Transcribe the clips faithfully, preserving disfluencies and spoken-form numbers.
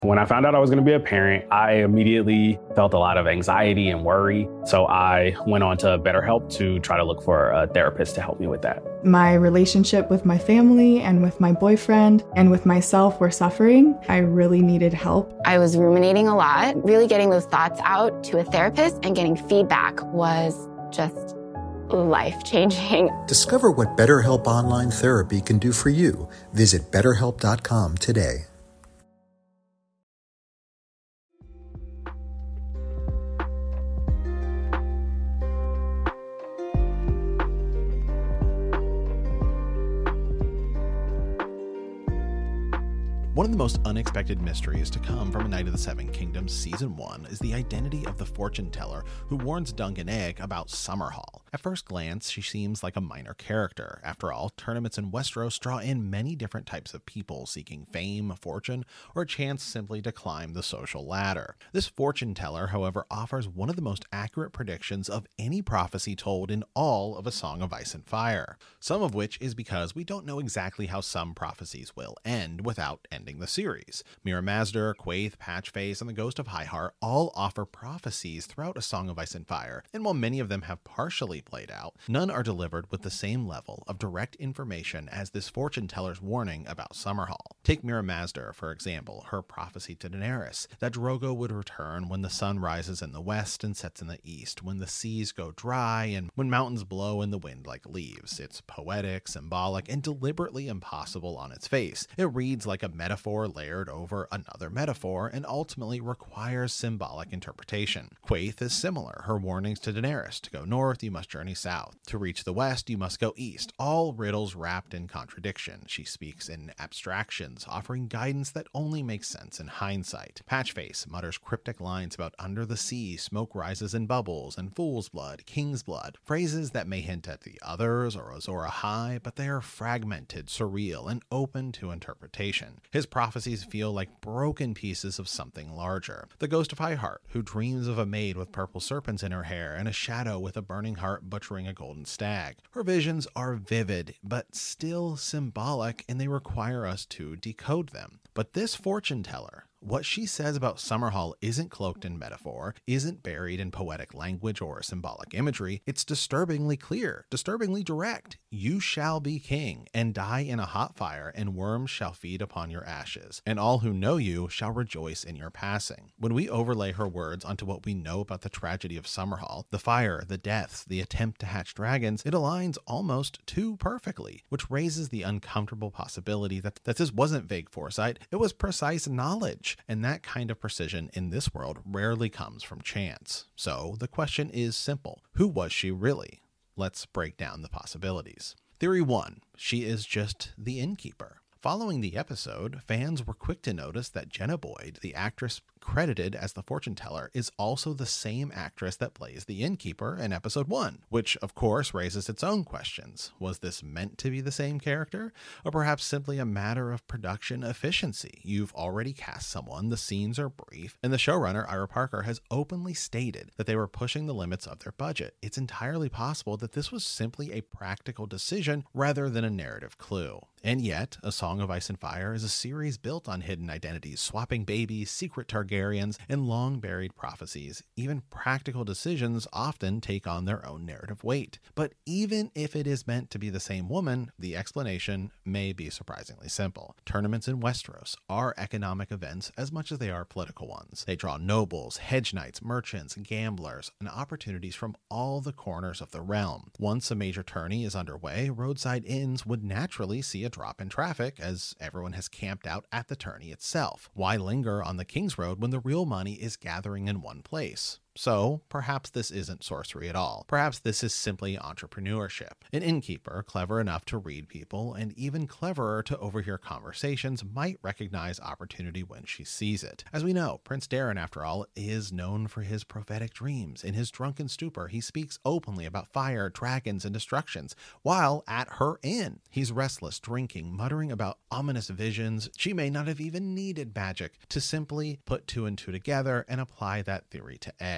When I found out I was going to be a parent, I immediately felt a lot of anxiety and worry. So I went on to BetterHelp to try to look for a therapist to help me with that. My relationship with my family and with my boyfriend and with myself were suffering. I really needed help. I was ruminating a lot. Really getting those thoughts out to a therapist and getting feedback was just life-changing. Discover what BetterHelp Online Therapy can do for you. Visit better help dot com today. One of the most unexpected mysteries to come from A Knight of the Seven Kingdoms Season one is the identity of the fortune teller who warns Dunk and Egg about Summerhall. At first glance, she seems like a minor character. After all, tournaments in Westeros draw in many different types of people seeking fame, fortune, or a chance simply to climb the social ladder. This fortune teller, however, offers one of the most accurate predictions of any prophecy told in all of A Song of Ice and Fire. Some of which is because we don't know exactly how some prophecies will end without ending the series. Mira Mazder, Quaithe, Patchface, and the Ghost of Highheart all offer prophecies throughout A Song of Ice and Fire, and while many of them have partially played out, none are delivered with the same level of direct information as this fortune teller's warning about Summerhall. Take Mira Mazder, for example, her prophecy to Daenerys, that Drogo would return when the sun rises in the west and sets in the east, when the seas go dry, and when mountains blow and the wind like leaves. It's poetic, symbolic, and deliberately impossible on its face. It reads like a metaphor layered over another metaphor and ultimately requires symbolic interpretation. Quaithe is similar. Her warnings to Daenerys: to go north, you must journey south. To reach the west, you must go east. All riddles wrapped in contradiction. She speaks in abstractions, offering guidance that only makes sense in hindsight. Patchface mutters cryptic lines about under the sea, smoke rises in bubbles, and fool's blood, king's blood, phrases that may hint at the others or Azor Ahai, but they are fragmented, surreal, and open to interpretation. His prophecies feel like broken pieces of something larger. The Ghost of Highheart, who dreams of a maid with purple serpents in her hair and a shadow with a burning heart butchering a golden stag. Her visions are vivid, but still symbolic, and they require us to decode them. But this fortune teller, what she says about Summerhall isn't cloaked in metaphor, isn't buried in poetic language or symbolic imagery. It's disturbingly clear, disturbingly direct. You shall be king and die in a hot fire, and worms shall feed upon your ashes, and all who know you shall rejoice in your passing. When we overlay her words onto what we know about the tragedy of Summerhall, the fire, the deaths, the attempt to hatch dragons, it aligns almost too perfectly, which raises the uncomfortable possibility that, that this wasn't vague foresight, it was precise knowledge. And that kind of precision in this world rarely comes from chance. So the question is simple. Who was she really? Let's break down the possibilities. Theory one, she is just the innkeeper. Following the episode, fans were quick to notice that Jenna Boyd, the actress credited as the fortune teller, is also the same actress that plays the innkeeper in episode one, which of course raises its own questions. Was this meant to be the same character, or perhaps simply a matter of production efficiency? You've already cast someone, the scenes are brief, and the showrunner, Ira Parker, has openly stated that they were pushing the limits of their budget. It's entirely possible that this was simply a practical decision rather than a narrative clue. And yet, A Song of Ice and Fire is a series built on hidden identities, swapping babies, secret Targaryens, and long-buried prophecies. Even practical decisions often take on their own narrative weight. But even if it is meant to be the same woman, the explanation may be surprisingly simple. Tournaments in Westeros are economic events as much as they are political ones. They draw nobles, hedge knights, merchants, gamblers, and opportunities from all the corners of the realm. Once a major tourney is underway, roadside inns would naturally see a drop in traffic as everyone has camped out at the tourney itself. Why linger on the King's Road when the real money is gathering in one place? So perhaps this isn't sorcery at all. Perhaps this is simply entrepreneurship. An innkeeper, clever enough to read people and even cleverer to overhear conversations, might recognize opportunity when she sees it. As we know, Prince Daeron, after all, is known for his prophetic dreams. In his drunken stupor, he speaks openly about fire, dragons, and destructions, while at her inn, he's restless, drinking, muttering about ominous visions. She may not have even needed magic to simply put two and two together and apply that theory to Egg.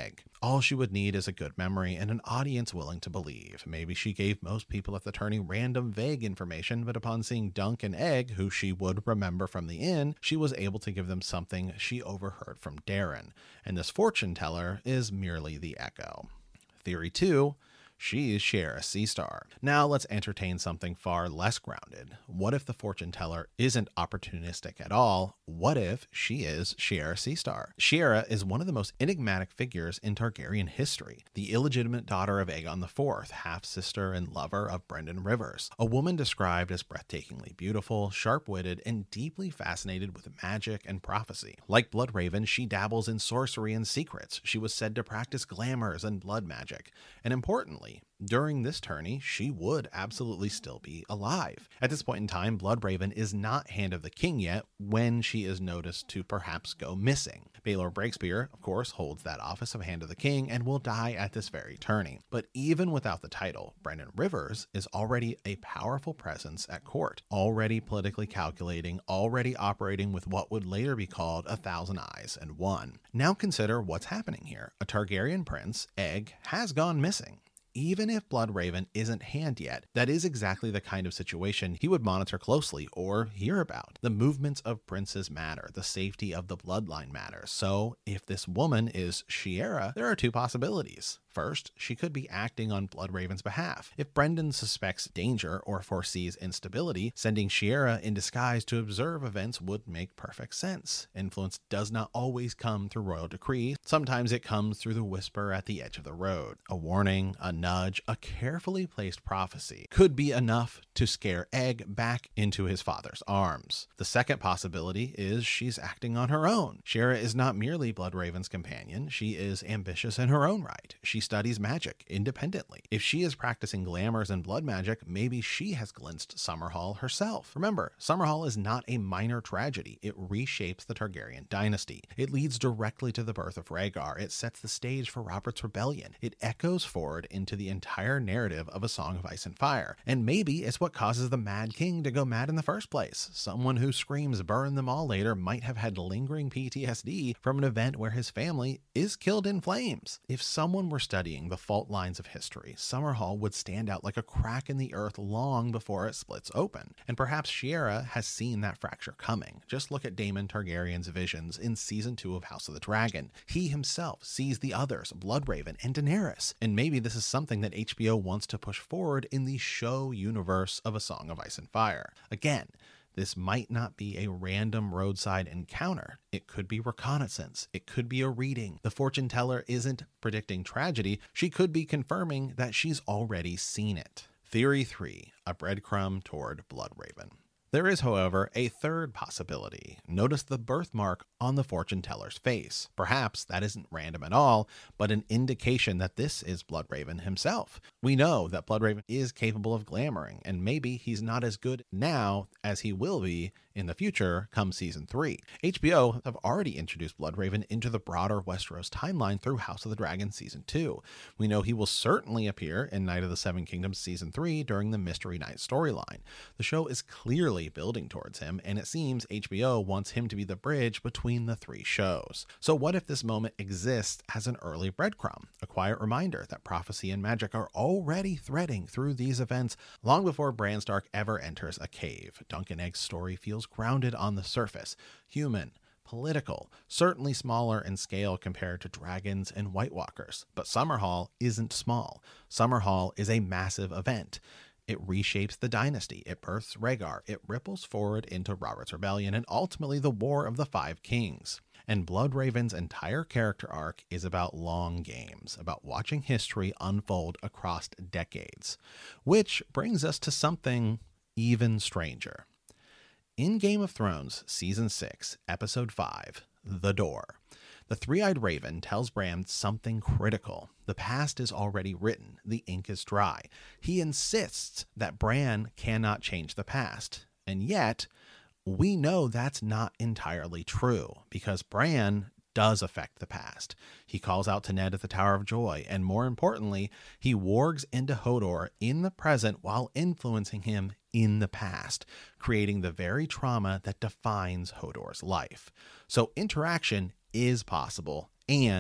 Egg. All she would need is a good memory and an audience willing to believe. Maybe she gave most people at the tourney random vague information, but upon seeing Dunk and Egg, who she would remember from the inn, she was able to give them something she overheard from Darren. And this fortune teller is merely the echo. Theory two. She is Shiera Seastar. Now let's entertain something far less grounded. What if the fortune teller isn't opportunistic at all? What if she is Shiera Seastar? Shiera is one of the most enigmatic figures in Targaryen history, the illegitimate daughter of Aegon the Fourth, half-sister and lover of Brynden Rivers, a woman described as breathtakingly beautiful, sharp-witted, and deeply fascinated with magic and prophecy. Like Bloodraven, she dabbles in sorcery and secrets. She was said to practice glamours and blood magic, and importantly, during this tourney, she would absolutely still be alive. At this point in time, Bloodraven is not Hand of the King yet when she is noticed to perhaps go missing. Baelor Breakspear, of course, holds that office of Hand of the King and will die at this very tourney. But even without the title, Brynden Rivers is already a powerful presence at court, already politically calculating, already operating with what would later be called a thousand eyes and one. Now consider what's happening here. A Targaryen prince, Egg, has gone missing. Even if Bloodraven isn't Hand yet, that is exactly the kind of situation he would monitor closely or hear about. The movements of princes matter. The safety of the bloodline matters. So if this woman is Shiera, there are two possibilities. First, she could be acting on Bloodraven's behalf. If Brynden suspects danger or foresees instability, sending Shiera in disguise to observe events would make perfect sense. Influence does not always come through royal decree. Sometimes it comes through the whisper at the edge of the road. A warning, a nudge, a carefully placed prophecy could be enough to scare Egg back into his father's arms. The second possibility is she's acting on her own. Shiera is not merely Bloodraven's companion. She is ambitious in her own right. She studies magic independently. If she is practicing glamours and blood magic, maybe she has glimpsed Summerhall herself. Remember, Summerhall is not a minor tragedy. It reshapes the Targaryen dynasty. It leads directly to the birth of Rhaegar. It sets the stage for Robert's rebellion. It echoes forward into the entire narrative of A Song of Ice and Fire. And maybe it's what causes the Mad King to go mad in the first place. Someone who screams burn them all later might have had lingering P T S D from an event where his family is killed in flames. If someone were studying the fault lines of history, Summerhall would stand out like a crack in the earth long before it splits open. And perhaps Shiera has seen that fracture coming. Just look at Daemon Targaryen's visions in season two of House of the Dragon. He himself sees the others, Bloodraven and Daenerys. And maybe this is something that H B O wants to push forward in the show universe of A Song of Ice and Fire. Again, this might not be a random roadside encounter. It could be reconnaissance. It could be a reading. The fortune teller isn't predicting tragedy. She could be confirming that she's already seen it. Theory three, a breadcrumb toward Bloodraven. There is, however, a third possibility. Notice the birthmark on the fortune teller's face. Perhaps that isn't random at all, but an indication that this is Bloodraven himself. We know that Bloodraven is capable of glamoring, and maybe he's not as good now as he will be in the future come season three. H B O have already introduced Bloodraven into the broader Westeros timeline through House of the Dragon season two. We know he will certainly appear in Night of the Seven Kingdoms season three during the Mystery Night storyline. The show is clearly building towards him, and it seems H B O wants him to be the bridge between the three shows. So what if this moment exists as an early breadcrumb, a quiet reminder that prophecy and magic are already threading through these events long before Bran Stark ever enters a cave? Dunk and Egg's story feels grounded on the surface, human, political, certainly smaller in scale compared to dragons and White Walkers. But Summerhall isn't small. Summerhall is a massive event. It reshapes the dynasty, it births Rhaegar, it ripples forward into Robert's Rebellion, and ultimately the War of the Five Kings. And Bloodraven's entire character arc is about long games, about watching history unfold across decades. Which brings us to something even stranger. In Game of Thrones, Season six, Episode five, The Door, the three-eyed raven tells Bran something critical. The past is already written. The ink is dry. He insists that Bran cannot change the past. And yet, we know that's not entirely true, because Bran does affect the past. He calls out to Ned at the Tower of Joy, and more importantly, he wargs into Hodor in the present while influencing him in the past, creating the very trauma that defines Hodor's life. So interaction is possible, and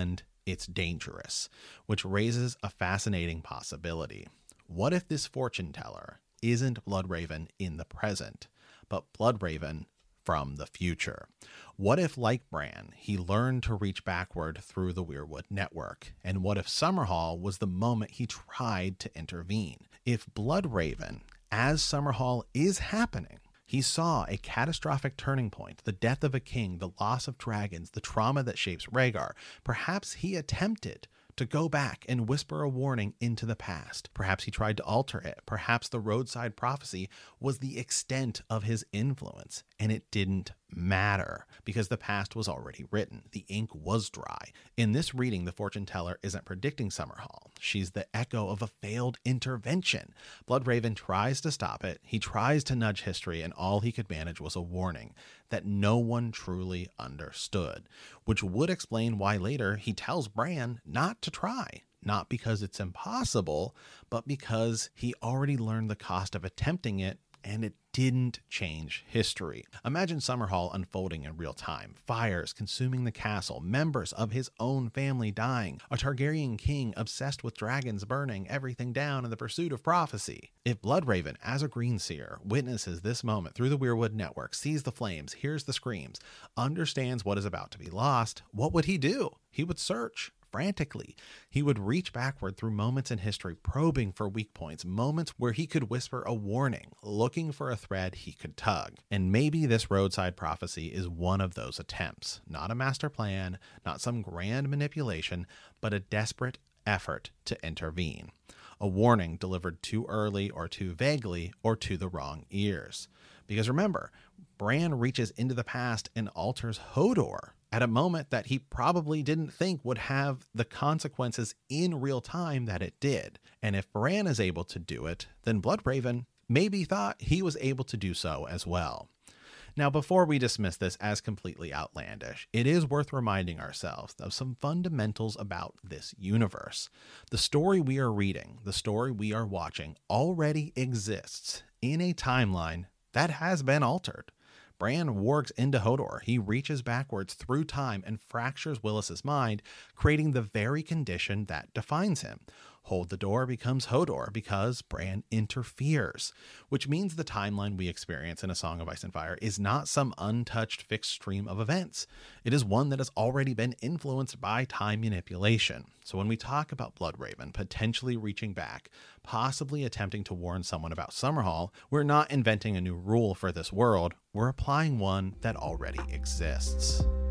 it's dangerous, which raises a fascinating possibility. What if this fortune teller isn't Bloodraven in the present, but Bloodraven from the future? What if, like Bran, he learned to reach backward through the Weirwood network? And what if Summerhall was the moment he tried to intervene? If Bloodraven, as Summerhall is happening, he saw a catastrophic turning point, the death of a king, the loss of dragons, the trauma that shapes Rhaegar, perhaps he attempted to go back and whisper a warning into the past. Perhaps he tried to alter it. Perhaps the roadside prophecy was the extent of his influence, and it didn't matter because the past was already written. The ink was dry. In this reading, the fortune teller isn't predicting Summerhall. She's the echo of a failed intervention. Bloodraven tries to stop it. He tries to nudge history, and all he could manage was a warning that no one truly understood, which would explain why later he tells Bran not to try. Not because it's impossible, but because he already learned the cost of attempting it, and it didn't change history. Imagine Summerhall unfolding in real time. Fires consuming the castle, members of his own family dying, a Targaryen king obsessed with dragons burning everything down in the pursuit of prophecy. If Bloodraven, as a Greenseer, witnesses this moment through the Weirwood network, sees the flames, hears the screams, understands what is about to be lost, what would he do? He would search. Frantically, he would reach backward through moments in history, probing for weak points, moments where he could whisper a warning, looking for a thread he could tug. And maybe this roadside prophecy is one of those attempts. Not a master plan, not some grand manipulation, but a desperate effort to intervene. A warning delivered too early or too vaguely or to the wrong ears. Because remember, Bran reaches into the past and alters Hodor at a moment that he probably didn't think would have the consequences in real time that it did. And if Bran is able to do it, then Bloodraven maybe thought he was able to do so as well. Now, before we dismiss this as completely outlandish, it is worth reminding ourselves of some fundamentals about this universe. The story we are reading, the story we are watching, already exists in a timeline that has been altered. Bran wargs into Hodor. He reaches backwards through time and fractures Willis's mind, creating the very condition that defines him. Hold the Door becomes Hodor because Bran interferes, which means the timeline we experience in A Song of Ice and Fire is not some untouched fixed stream of events. It is one that has already been influenced by time manipulation. So when we talk about Bloodraven potentially reaching back, possibly attempting to warn someone about Summerhall, we're not inventing a new rule for this world, we're applying one that already exists.